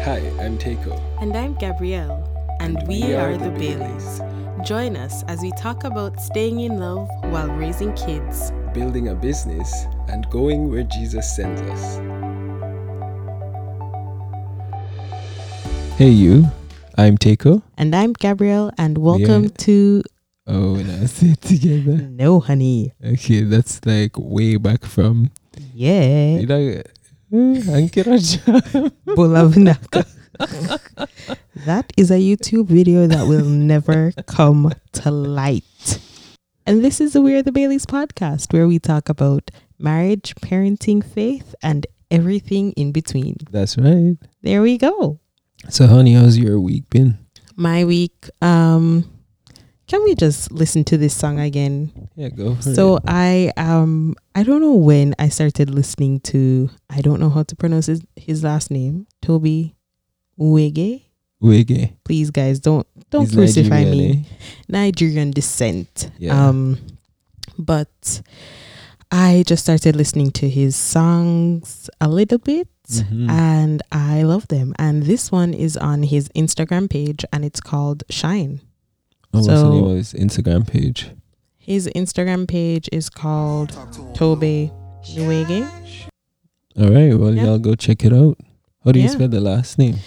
Hi, I'm Teiko. And I'm Gabrielle. And we are the Baileys. Join us as we talk about staying in love while raising kids, Building a business and going where Jesus sends us. Hey you, I'm Teiko. And I'm Gabrielle, and welcome to... Oh, now say it together. No, honey. Okay, that's like way back from... Yeah. Bulavinaka. That is a YouTube video that will never come to light. And this is the We Are the Baileys podcast, where we talk about marriage, parenting, faith, and everything in between. That's right. There we go. So honey, how's your week been? My week, can we just listen to this song again? Yeah, go for it. So I don't know when I started listening to, I don't know how to pronounce his last name, Toby Uwege. Please guys, don't He's crucify Nigerian, me. Nigerian descent. Yeah. But I just started listening to his songs a little bit. Mhm. And I love them. And this one is on his Instagram page, and it's called Shine. Oh, what's the so- name of his Instagram page? His Instagram page is called Tobe Nwege. All right, well, Yeah. y'all go check it out. How do you Yeah. spell the last name?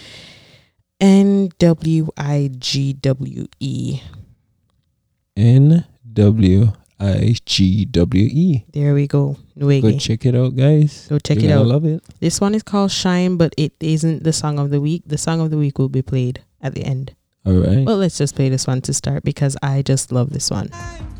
Nwigwe. Nwigwe. There we go. Go Nwege. check it out, guys. Go check You're it gonna out. love it. This one is called Shine, but it isn't the song of the week. The song of the week will be played at the end. All right. Well, let's just play this one to start because I just love this one.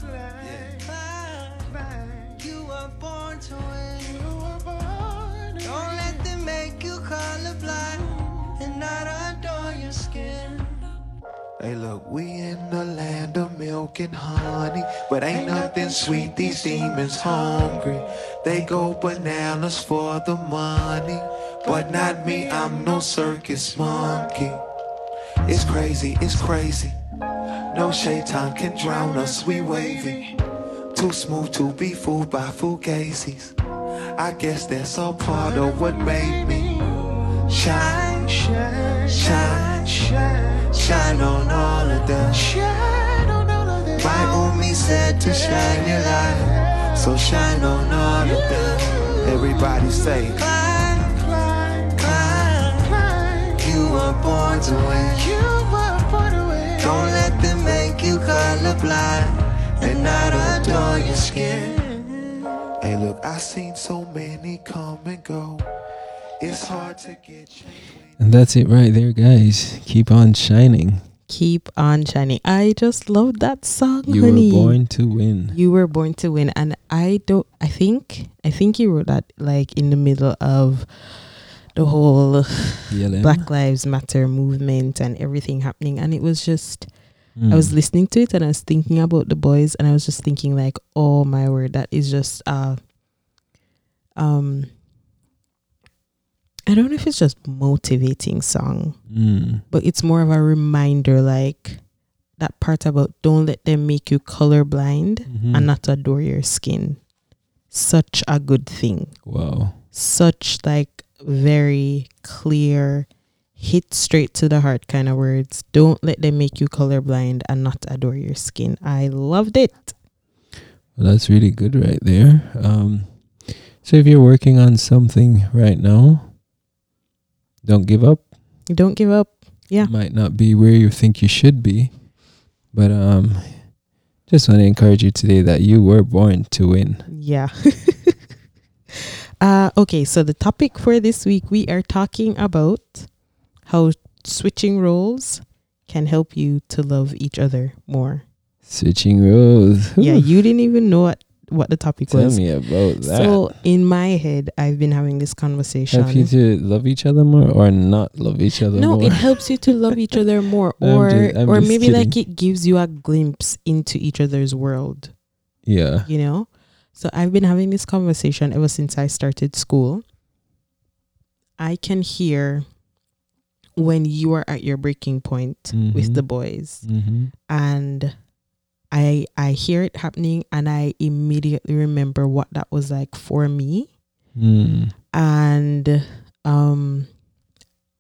You were born to win. Don't let them make you colorblind and not adore your skin. Hey, look, we in the land of milk and honey, but ain't nothing sweet. These demons hungry. They go bananas for the money, but not me. I'm no circus monkey. It's crazy, it's crazy. No shaitan can drown us, we wavy. Too smooth to be fooled by fugazis. I guess that's all part of what made me shine, shine, shine, shine, shine on all of them. My Umi said to shine your light, so shine on all of them. Everybody say, climb, climb, climb, climb. You were born to win. Don't let them make you colorblind and not adore your skin. Hey, look, I seen so many come and go. It's hard to get changed. And that's it right there, guys. Keep on shining. Keep on shining. I just love that song, You honey. were born to win. You were born to win. And I think you wrote that like in the middle of the whole BLM. Black Lives Matter movement and everything happening. And it was just, I was listening to it and I was thinking about the boys, and I was just thinking like, oh my word, that is just I don't know if it's just motivating song, but it's more of a reminder, like that part about don't let them make you colorblind and not adore your skin. Such a good thing. Wow. Such like very clear, hit straight to the heart kind of words. Don't let them make you colorblind and not adore your skin. I loved it. Well, that's really good right there. So if you're working on something right now, don't give up. Don't give up. Yeah. Might not be where you think you should be, but just want to encourage you today that you were born to win. Yeah. Okay, so the topic for this week, we are talking about how switching roles can help you to love each other more. Switching roles. Yeah, you didn't even know what the topic Tell was. me about that. So in my head, I've been having this conversation. Help you to love each other more or not love each other No, more? it helps you to love each other more, I'm or just maybe kidding. like it gives you a glimpse into each other's world, Yeah. you know? So I've been having this conversation ever since I started school. I can hear when you are at your breaking point with the boys, and I hear it happening, and I immediately remember what that was like for me. And I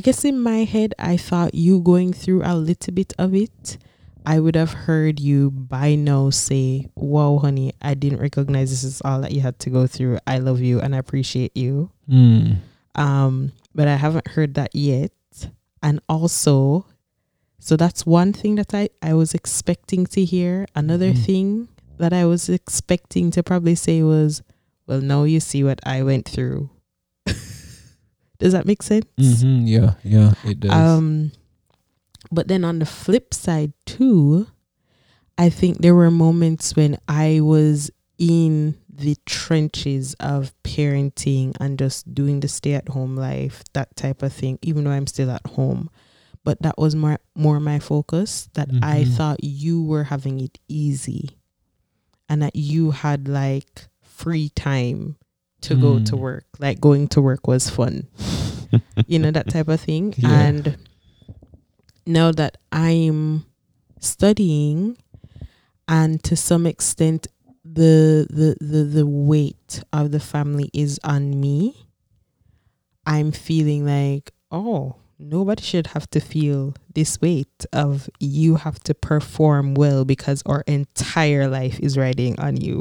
guess in my head, I thought you going through a little bit of it, I would have heard you by now say, wow, honey, I didn't recognize this is all that you had to go through. I love you and I appreciate you. But I haven't heard that yet. And also, so that's one thing that I was expecting to hear. Another thing that I was expecting to probably say was, well, now you see what I went through. Does that make sense? Yeah, it does. But then on the flip side too, I think there were moments when I was in the trenches of parenting and just doing the stay-at-home life, that type of thing, even though I'm still at home. But that was more my focus, that I thought you were having it easy and that you had like free time to go to work. Like going to work was fun. You know, that type of thing. Yeah. And now that I'm studying, and to some extent the weight of the family is on me, I'm feeling like, oh, nobody should have to feel this weight of you have to perform well because our entire life is riding on you.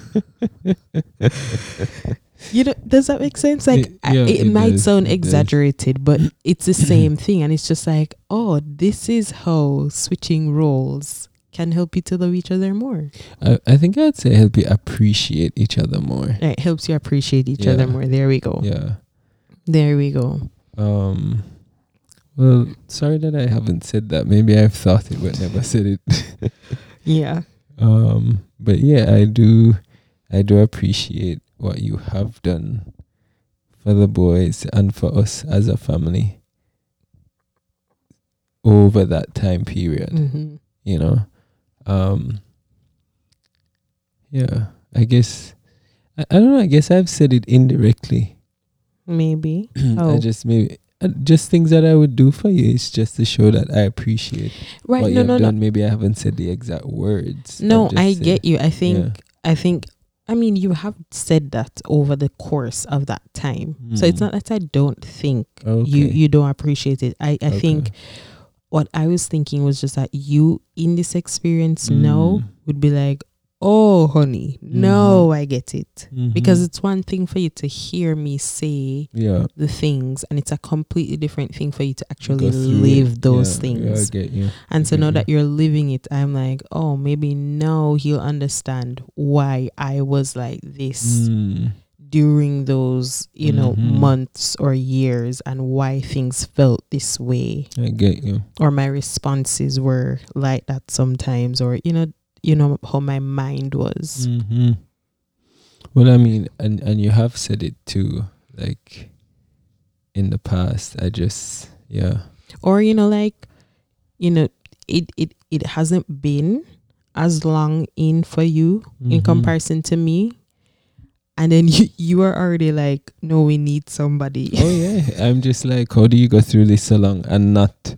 You know, does that make sense? Like, it might sound exaggerated, but it's the same thing. And it's just like, oh, this is how switching roles can help you to love each other more. I think I'd say help you appreciate each other more. It helps you appreciate each other more. There we go. Yeah. There we go. Well, sorry that I haven't said that. Maybe I've thought it but never said it. Yeah. But yeah, I do appreciate what you have done for the boys and for us as a family over that time period. You know? Yeah, I guess I don't know, I guess I've said it indirectly. Maybe. Just things that I would do for you. It's just to show that I appreciate what you've done. Maybe I haven't said the exact words. No, I get you. I think I mean, you have said that over the course of that time. So it's not that I don't think you don't appreciate it. I think what I was thinking was just that you in this experience now would be like, oh, honey, no, I get it. Because it's one thing for you to hear me say the things, and it's a completely different thing for you to actually live those things. I get you. And so now that you're living it, I'm like, oh, maybe now he'll understand why I was like this during those, you know, months or years, and why things felt this way. I get you. Or my responses were like that sometimes, or, you know how my mind was. Well, I mean, and you have said it too, like in the past. I just or like, it hasn't been as long in for you in comparison to me, and then you are already like, no, we need somebody. Oh yeah, I'm just like, how do you go through this so long and not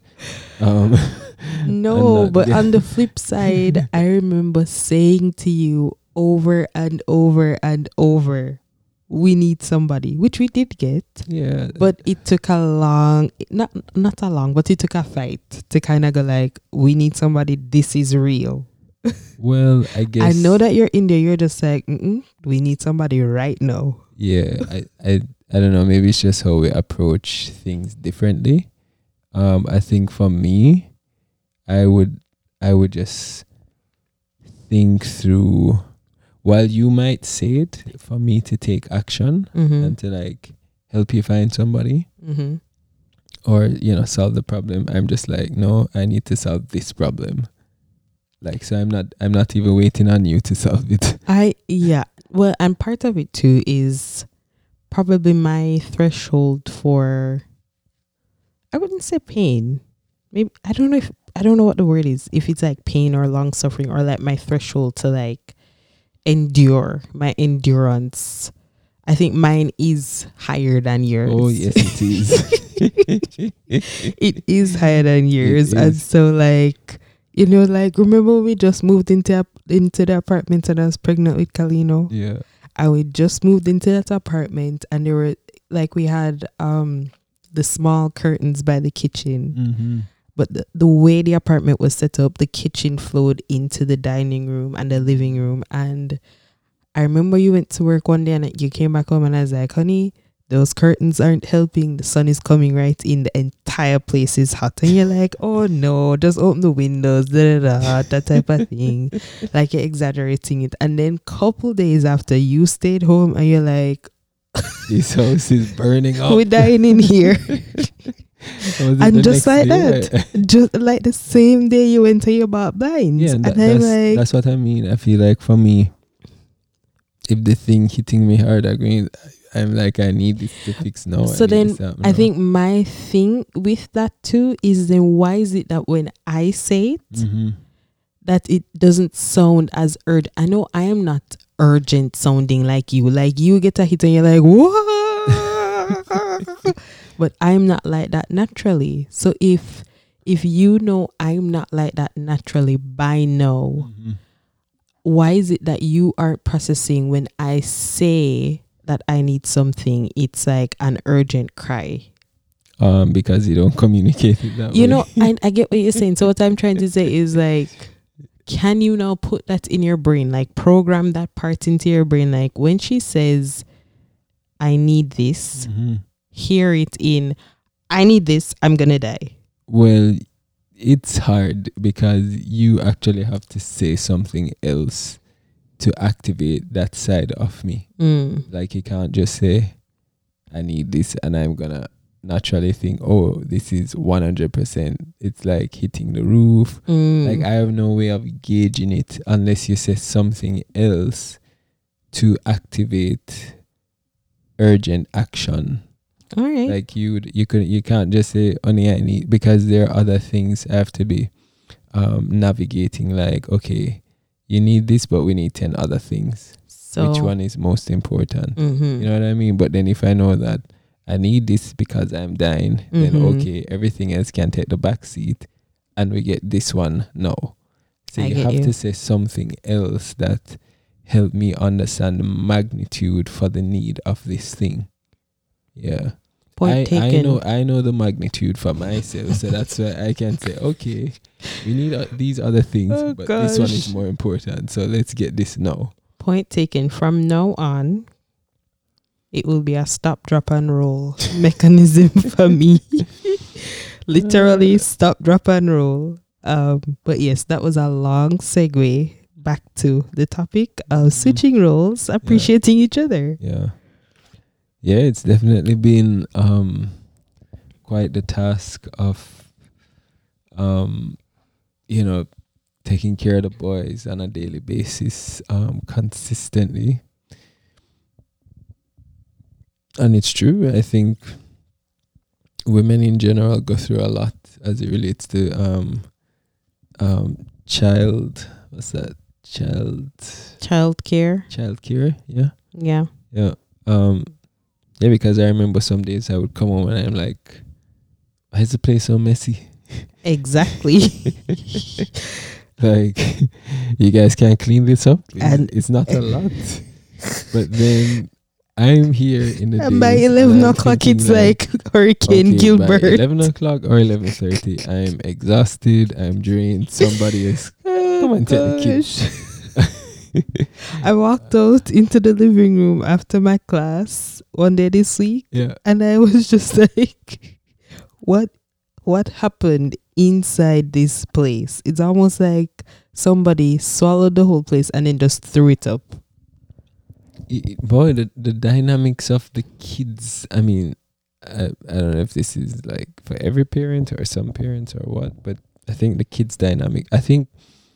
no, but on the flip side, I remember saying to you over and over and over, we need somebody, which we did get. Yeah. But it took a long, not a long, but it took a fight to kind of go like, we need somebody, this is real. Well, I guess. I know that you're in there, you're just like, we need somebody right now. Yeah, I don't know, maybe it's just how we approach things differently. I think for me, I would just think through, while you might say it, for me to take action and to like help you find somebody or, solve the problem. I'm just like, no, I need to solve this problem. Like, so I'm not even waiting on you to solve it. Well, and part of it too is probably my threshold for, I wouldn't say pain. Maybe I don't know what the word is. If it's like pain or long suffering, or like my threshold to like endure, my endurance. I think mine is higher than yours. Oh yes, it is. It is higher than yours, and so like, like, remember we just moved into the apartment and I was pregnant with Kalino. Yeah, and we just moved into that apartment, and there were like, we had the small curtains by the kitchen. Mm-hmm. But the way the apartment was set up, the kitchen flowed into the dining room and the living room. And I remember you went to work one day and you came back home and I was like, honey, those curtains aren't helping. The sun is coming right in. The entire place is hot. And you're like, oh no, just open the windows, that type of thing. Like you're exaggerating it. And then couple days after, you stayed home and you're like, this house is burning up. we're dying in here. And just like that, just like the same day you went to your bought blinds. Yeah, and I'm like, that's what I mean. I feel like for me, if the thing hitting me hard, I'm like, I need this to fix now. So then I think my thing with that too is then why is it that when I say it, that it doesn't sound as urgent? I know I am not urgent sounding like you. Like you get a hit and you're like, whoa. But I'm not like that naturally. So if you know I'm not like that naturally by now, why is it that you aren't processing when I say that I need something? It's like an urgent cry. Because you don't communicate it that way. You know, I get what you're saying. So what I'm trying to say is like, can you now put that in your brain? Like program that part into your brain. Like when she says, I need this, hear it in, I need this, I'm gonna die. Well, it's hard because you actually have to say something else to activate that side of me. Like you can't just say, I need this, and I'm gonna naturally think, oh, this is 100%. It's like hitting the roof. Like I have no way of gauging it unless you say something else to activate urgent action. All right. Like you can't just say only I need, because there are other things I have to be navigating. Like, okay, you need this, but we need 10 other things. So which one is most important? You know what I mean? But then if I know that I need this because I'm dying, then okay, everything else can take the back seat and we get this one now. So you have to say something else that help me understand the magnitude for the need of this thing. Yeah. Point taken. I know the magnitude for myself, so that's why I can say, okay, we need these other things, but this one is more important. So let's get this now. Point taken. From now on, it will be a stop, drop, and roll mechanism for me. Literally stop, drop, and roll. But yes, that was a long segue back to the topic of switching roles, appreciating each other. Yeah, it's definitely been quite the task of taking care of the boys on a daily basis, consistently. And it's true, I think women in general go through a lot as it relates to childcare, yeah. Yeah, because I remember some days I would come home and I'm like, why is the place so messy? Exactly. Like, you guys can't clean this up? And it's not a lot. But then I'm here in the day. By 11 o'clock, it's like Hurricane Gilbert. By 11 o'clock or 11:30, I'm exhausted. I'm drained. Somebody is come and take the kids. I walked out into the living room after my class one day this week, and I was just like, what happened inside this place? It's almost like somebody swallowed the whole place and then just threw it up. Boy, the dynamics of the kids, I mean, I don't know if this is like for every parent or some parents or what, but I think the kids dynamic, I think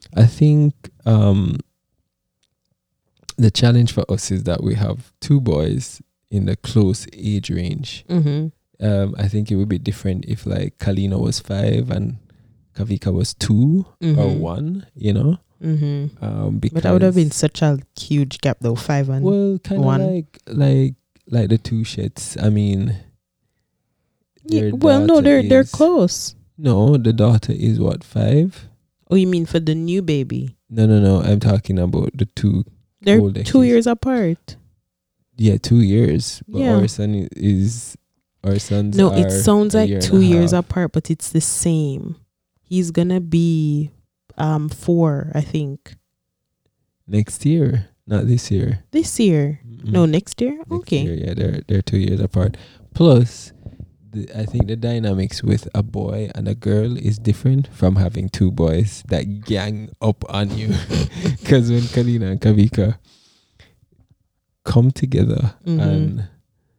the challenge for us is that we have two boys in the close age range. I think it would be different if like Kalina was 5 and Kavika was 2 or 1, you know? But that would have been such a huge gap though, 5 and 1. Well, kind of like the two shits. I mean, they're close. No, the daughter is what, 5? Oh, you mean for the new baby? No. I'm talking about the two. They're 2 years apart. Yeah, 2 years. But our son is Our sons No, are it sounds a like year and 2 a years half. apart, but it's the same. He's gonna be 4, I think. Next year, not this year. This year. Mm-mm. No, next year? Next Okay. year, yeah, they're 2 years apart. Plus, I think the dynamics with a boy and a girl is different from having two boys that gang up on you. Because when Kalina and Kavika come together and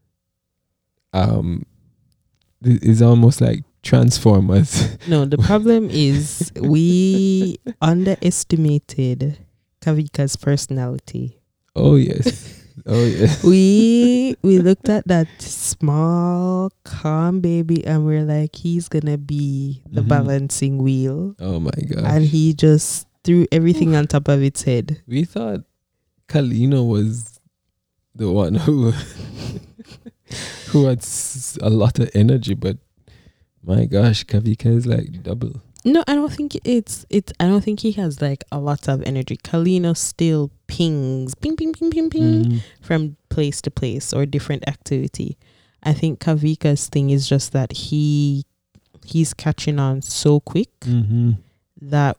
it's almost like Transformers. No, the problem is we underestimated Kavika's personality. Oh yes. Oh yes. We looked at that small, calm baby and we're like, he's gonna be the balancing wheel. Oh my gosh. And he just threw everything on top of its head. We thought Kalina was the one who had a lot of energy, but my gosh, Kavika is like double. No, I don't think I don't think he has like a lot of energy. Kalina still pings, ping, ping, ping, ping, ping, from place to place or different activity. I think Kavika's thing is just that he's catching on so quick that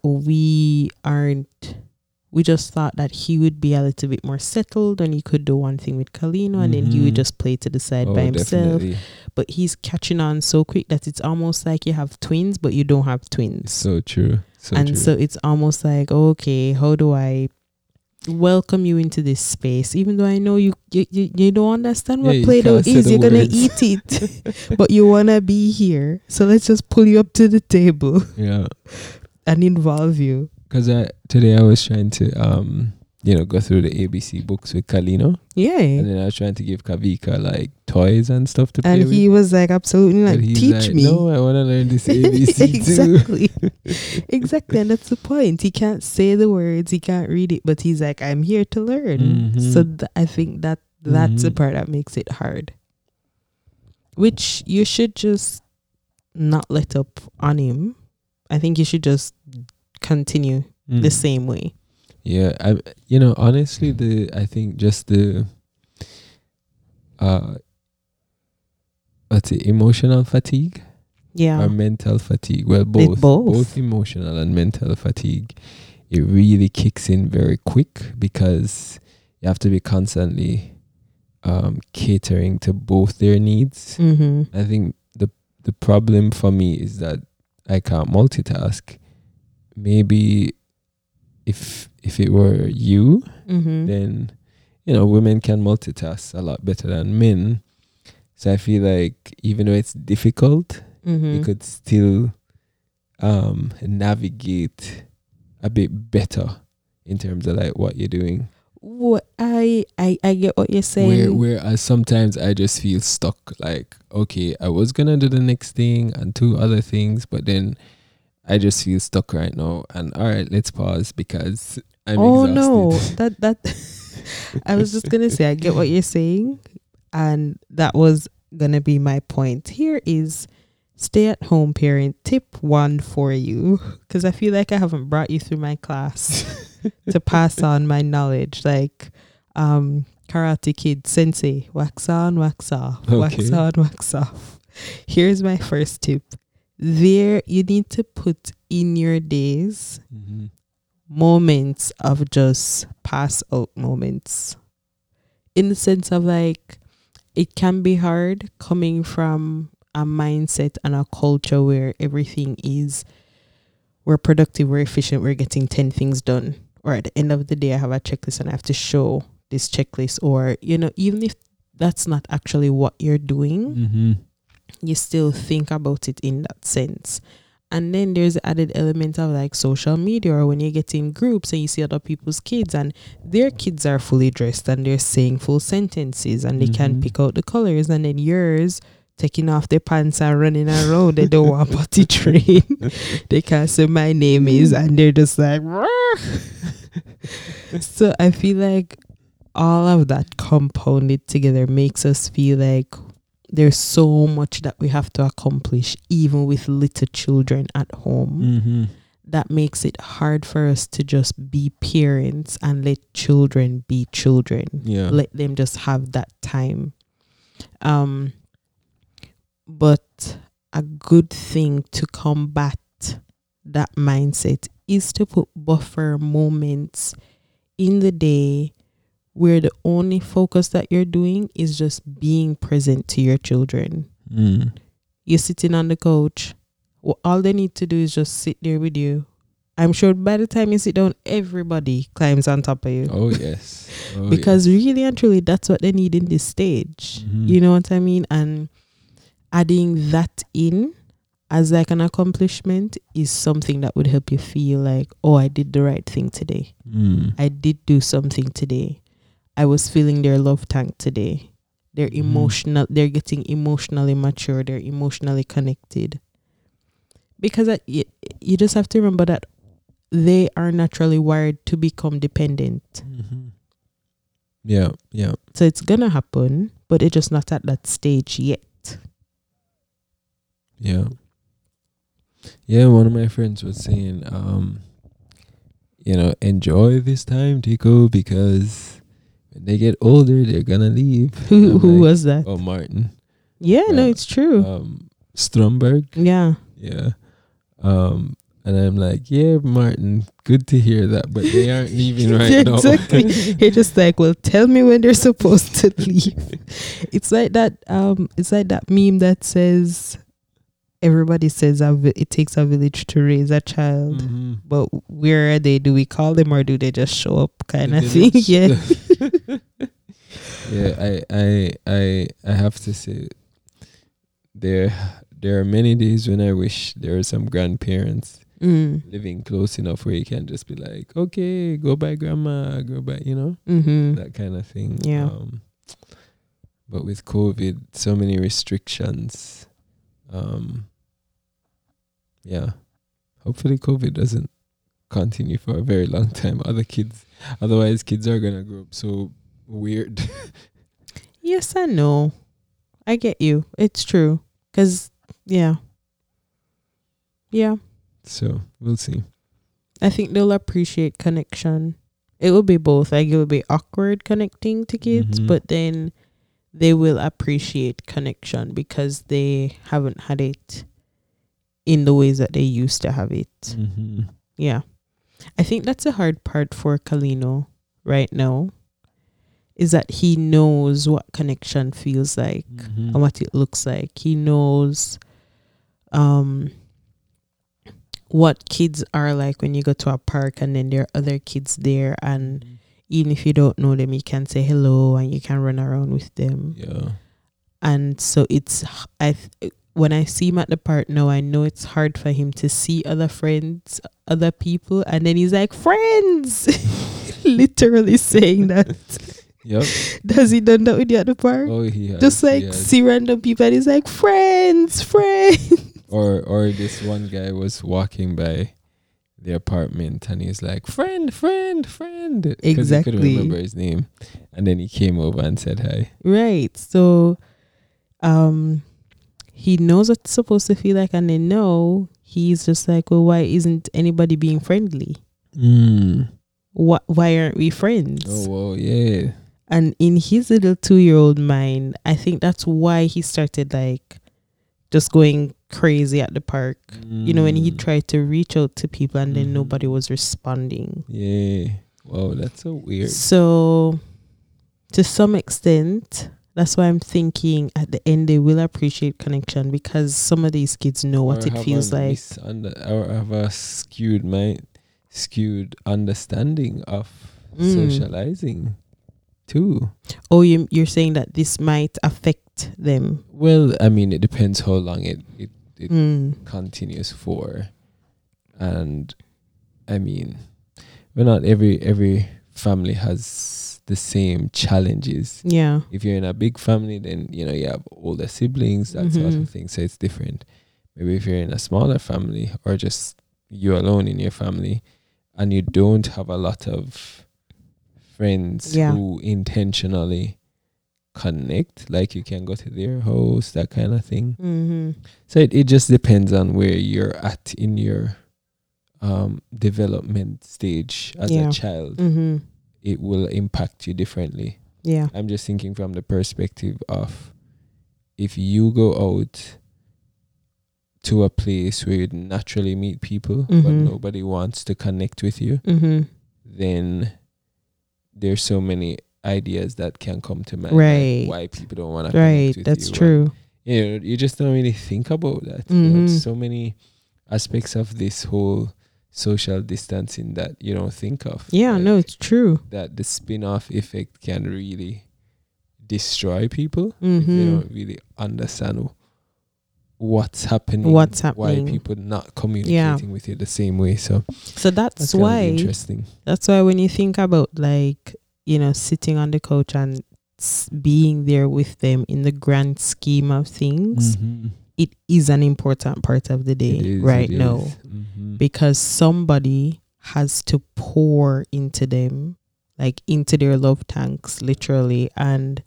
we just thought that he would be a little bit more settled and he could do one thing with Kalina and then he would just play to the side by himself. Definitely. But he's catching on so quick that it's almost like you have twins, but you don't have twins. So true. So it's almost like, okay, how do I welcome you into this space? Even though I know you don't understand what Play-Doh is, you're going to eat it, but you want to be here. So let's just pull you up to the table and involve you. Because today I was trying to, go through the ABC books with Kalina. Yeah. And then I was trying to give Kavika like toys and stuff to play with. And he was like, absolutely, like, teach me. No, I want to learn this ABC exactly. too. Exactly. And that's the point. He can't say the words, he can't read it, but he's like, I'm here to learn. So I think that's the part that makes it hard. Which you should just not let up on him. I think you should just continue the same way. Yeah, honestly, I think just the emotional fatigue, or mental fatigue. Well, both emotional and mental fatigue. It really kicks in very quick because you have to be constantly catering to both their needs. I think the problem for me is that I can't multitask. Maybe if it were you, then women can multitask a lot better than men. So I feel like even though it's difficult, you could still navigate a bit better in terms of like what you're doing. What I get what you're saying. Whereas sometimes I just feel stuck. Like, okay, I was gonna do the next thing and 2 other things, but then I just feel stuck right now. And all right, let's pause because I'm exhausted. No, that I was just gonna say I get what you're saying, and that was gonna be my point. Here is stay-at-home parent tip 1 for you, because I feel like I haven't brought you through my class to pass on my knowledge, like Karate Kid Sensei, wax on, wax off, wax on, wax off. Here's my first tip. You need to put in your days moments of just pass out moments, in the sense of like, it can be hard coming from a mindset and a culture where everything is, we're productive, we're efficient, we're getting 10 things done, or at the end of the day I have a checklist and I have to show this checklist, or even if that's not actually what you're doing, you still think about it in that sense. And then there's the added element of like social media, or when you get in groups and you see other people's kids and their kids are fully dressed and they're saying full sentences and they can pick out the colors, and then yours taking off their pants and running around. They don't want potty train. They can't say my name is, and they're just like so I feel like all of that compounded together makes us feel like there's so much that we have to accomplish, even with little children at home. That makes it hard for us to just be parents and let children be children. Let them just have that time. But a good thing to combat that mindset is to put buffer moments in the day where the only focus that you're doing is just being present to your children. You're sitting on the couch. All they need to do is just sit there with you. I'm sure by the time you sit down, everybody climbs on top of you. Oh, yes. Because really and truly, that's what they need in this stage. You know what I mean? And adding that in as like an accomplishment is something that would help you feel like, oh, I did the right thing today. I did do something today. I was feeling their love tank today. They're emotional. They're getting emotionally mature. They're emotionally connected. Because you just have to remember that they are naturally wired to become dependent. Yeah. So it's going to happen, but it's just not at that stage yet. Yeah. Yeah, one of my friends was saying, enjoy this time, Tico, because when they get older, they're going to leave. Who was that? Oh, Martin. Yeah, no, it's true. Stromberg. Yeah. Yeah. And I'm like, yeah, Martin, good to hear that, but they aren't leaving right now. Exactly. You're just like, well, tell me when they're supposed to leave. It's like that. It's like that meme that says, everybody says it takes a village to raise a child, but where are they? Do we call them or do they just show up? Kind of thing. Yeah. Yeah. I have to say, there are many days when I wish there were some grandparents living close enough where you can just be like, okay, go by grandma, go by, that kind of thing. Yeah. But with COVID, so many restrictions. Yeah. Hopefully COVID doesn't continue for a very long time. Otherwise kids are gonna grow up so weird. Yes and no. I get you. It's true. 'Cause yeah. So we'll see. I think they'll appreciate connection. It will be both. Like it will be awkward connecting to kids, but then they will appreciate connection because they haven't had it in the ways that they used to have it. Yeah. I think that's a hard part for Kalino right now, is that he knows what connection feels like and what it looks like. He knows what kids are like when you go to a park and then there are other kids there, and even if you don't know them, you can say hello and you can run around with them. Yeah. And so when I see him at the park now, I know it's hard for him to see other friends, other people, and then he's like, friends. Literally saying that. Yep. Does he done that with you at the park? Oh, he has. Just like see random people and he's like, friends. Or this one guy was walking by the apartment and he's like, friend. Because he couldn't remember his name. And then he came over and said hi. Right. So he knows what it's supposed to feel like, and then no, he's just like, well, why isn't anybody being friendly? Why aren't we friends? Oh, well, yeah. And in his little 2-year-old mind, I think that's why he started like just going crazy at the park. When he tried to reach out to people and then nobody was responding. Yeah. Wow, that's so weird. So to some extent, that's why I'm thinking at the end they will appreciate connection, because some of these kids know what it feels like. Or have a skewed understanding of socializing too. Oh, you're saying that this might affect them? Well, I mean, it depends how long it continues for. And I mean, not every family has the same challenges. Yeah. If you're in a big family, then you have older siblings, that sort of thing, so it's different. Maybe if you're in a smaller family or just you alone in your family and you don't have a lot of friends who intentionally connect, like you can go to their house, that kind of thing. So it just depends on where you're at in your development stage as a child. It will impact you differently. Yeah. I'm just thinking from the perspective of if you go out to a place where you naturally meet people, but nobody wants to connect with you, then there's so many ideas that can come to mind. Right. Like why people don't want to connect with that's you. true. And, you just don't really think about that. You know, so many aspects of this whole social distancing that you don't think of. Yeah, like, no, it's true. that the spin-off effect can really destroy people if they don't really understand what's happening, why people not communicating with you the same way. So that's kind why of interesting. That's why when you think about, like, you know, sitting on the couch and being there with them in the grand scheme of things, it is an important part of the day right now, because somebody has to pour into them, like into their love tanks, literally. And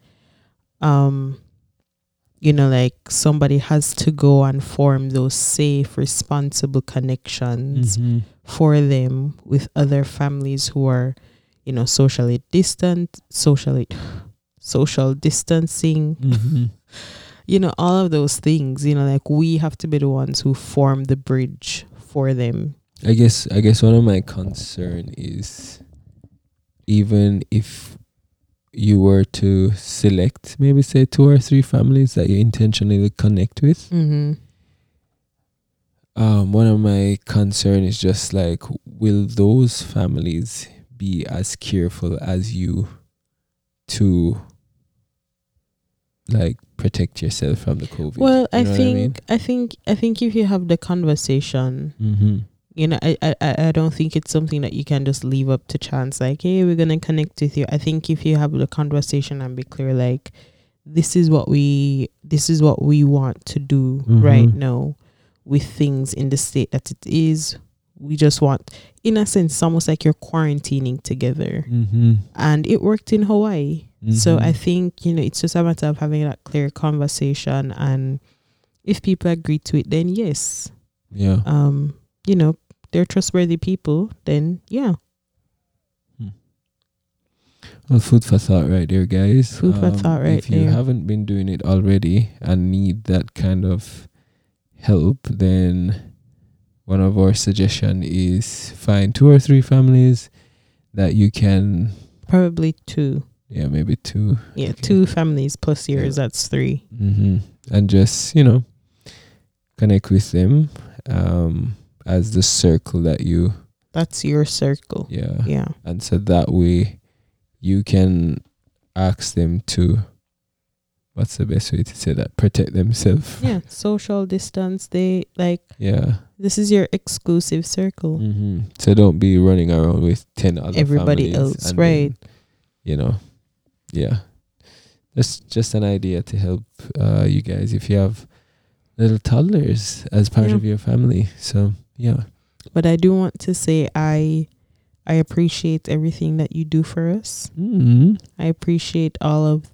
you know, like somebody has to go and form those safe, responsible connections for them with other families who are, you know, social distancing, you know, all of those things. You know, like we have to be the ones who form the bridge for them. I guess one of my concern is, even if you were to select maybe say 2 or 3 families that you intentionally connect with, one of my concern is just like, will those families be as careful as you to like protect yourself from the COVID? Well, I think if you have the conversation, you know, I don't think it's something that you can just leave up to chance. Like, hey, we're gonna connect with you. I think if you have the conversation and be clear, like, this is what we want to do right now with things in the state that it is. We just want, in a sense, almost like you're quarantining together, and it worked in Hawaii. So I think, you know, it's just a matter of having that clear conversation, and if people agree to it, then yes, you know, they're trustworthy people, then yeah. Well, food for thought right there, guys. Food for thought right there. If you haven't been doing it already and need that kind of help, then one of our suggestions is find 2 or 3 families that you can... Probably 2. Yeah, maybe 2. Yeah, okay. 2 families plus yours, that's 3. And just, you know, connect with them as the circle that you... That's your circle. Yeah. And so that way you can ask them to... What's the best way to say that? Protect themselves. Yeah, social distance. They like... Yeah. This is your exclusive circle. So don't be running around with 10 other everybody else, right? Then, you know, yeah. That's just an idea to help you guys if you have little toddlers as part of your family. So, yeah. But I do want to say I appreciate everything that you do for us. I appreciate all of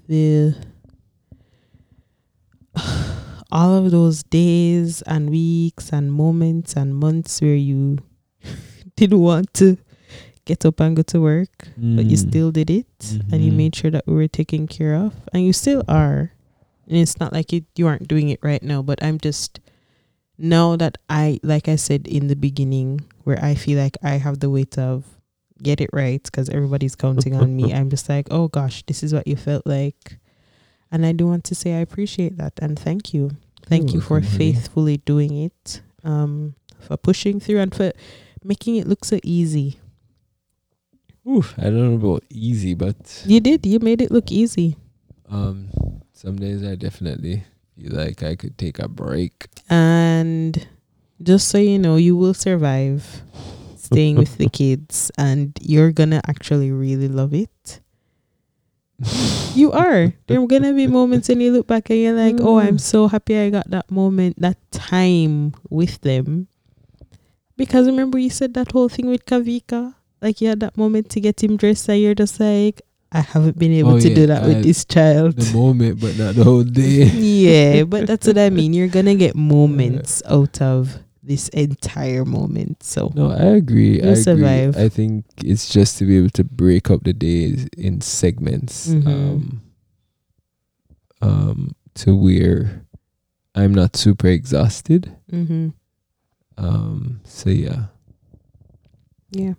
those days and weeks and moments and months where you didn't want to get up and go to work, but you still did it, and you made sure that we were taken care of, and you still are. And it's not like you aren't doing it right now, but I'm just, now that like I said in the beginning, where I feel like I have the weight of get it right because everybody's counting on me. I'm just like, oh gosh, this is what you felt like. And I do want to say I appreciate that, and thank you. Thank you for faithfully doing it, for pushing through and for making it look so easy. Oof, I don't know about easy, but... You did. You made it look easy. Some days I definitely feel like I could take a break. And just so you know, you will survive staying with the kids, and you're going to actually really love it. You are. There are gonna be moments and you look back and you're like, oh, I'm so happy I got that moment, that time with them. Because remember you said that whole thing with Kavika, like you had that moment to get him dressed and you're just like, I haven't been able to do that with this child. The moment, but not the whole day. Yeah, but that's what I mean. You're gonna get moments out of this entire moment. So no, I agree. You'll survive. I think it's just to be able to break up the days in segments, to where I'm not super exhausted. Mm-hmm. So yeah. Yeah.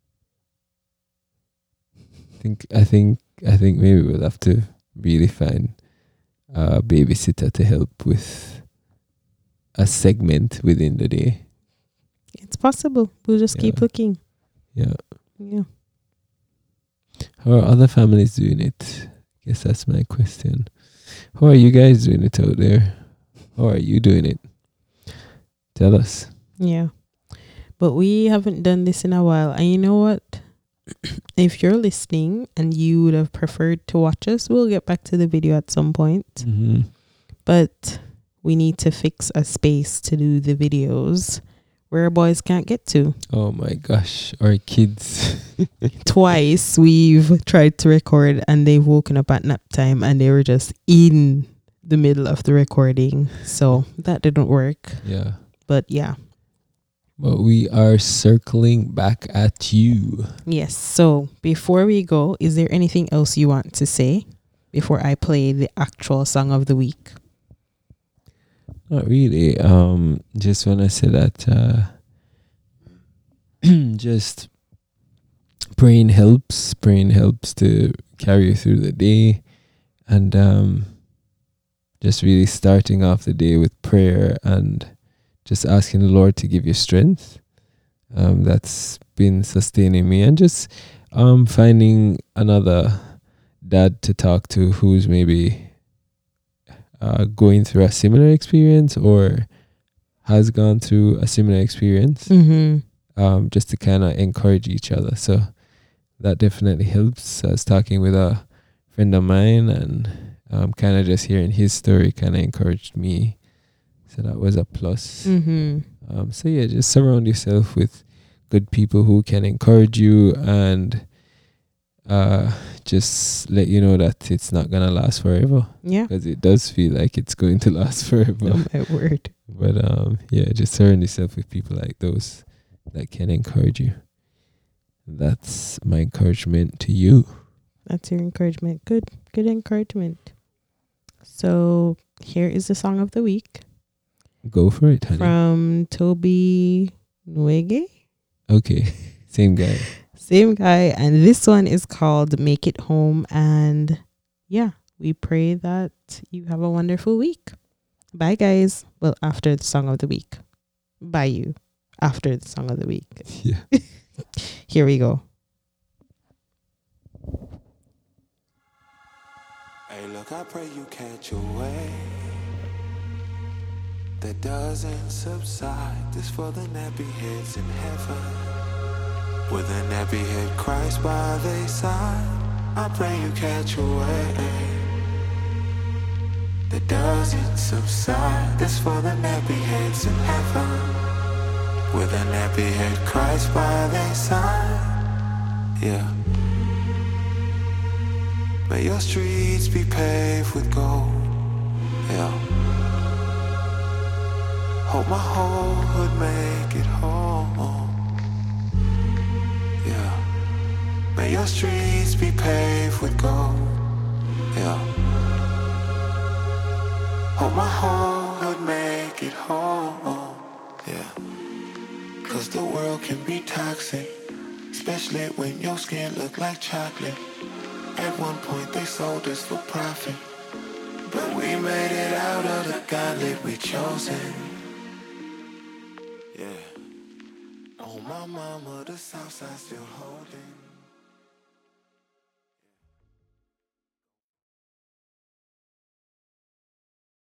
I think maybe we'll have to really find a babysitter to help with a segment within the day. It's possible. We'll just keep looking. Yeah. Yeah. How are other families doing it? I guess that's my question. How are you guys doing it out there? How are you doing it? Tell us. Yeah. But we haven't done this in a while. And you know what? If you're listening and you would have preferred to watch us, we'll get back to the video at some point. Mm-hmm. But we need to fix a space to do the videos where boys can't get to. Oh my gosh. Our kids. Twice we've tried to record and they've woken up at nap time and they were just in the middle of the recording. So that didn't work. Yeah. But yeah. But we are circling back at you. Yes. So before we go, is there anything else you want to say before I play the actual song of the week? Not really. Just want to say that just praying helps. Praying helps to carry you through the day, and just really starting off the day with prayer and just asking the Lord to give you strength. That's been sustaining me, and just finding another dad to talk to who's maybe going through a similar experience or has gone through a similar experience. Mm-hmm. Just to kind of encourage each other. So that definitely helps. I was talking with a friend of mine, and kind of just hearing his story kind of encouraged me. So that was a plus. Mm-hmm. So yeah, just surround yourself with good people who can encourage you and just let you know that it's not gonna last forever. Yeah. Because it does feel like it's going to last forever. Oh, my word. But yeah, just surround yourself with people like those that can encourage you. That's my encouragement to you. That's your encouragement. Good encouragement. So here is the song of the week. Go for it, honey. From Toby Nwege. Okay. Same guy. Same guy. And this one is called Make It Home. And yeah, we pray that you have a wonderful week. Bye, guys. Well, after the song of the week. Bye, you. After the song of the week. Yeah. Here we go. Hey, look, I pray you catch a wave that doesn't subside. This for the nappy heads in heaven, with a nappy head Christ by their side. I pray you catch a wave that doesn't subside. This for the nappy heads in heaven, with a nappy head Christ by their side. Yeah. May your streets be paved with gold. Yeah. Hope my whole hood make it home. Yeah. May your streets be paved with gold. Yeah. Hope my whole hood make it home. Yeah. Cause the world can be toxic, especially when your skin look like chocolate. At one point they sold us for profit, but we made it out of the gauntlet we chosen. Yeah. Oh my mama, the south side still holding.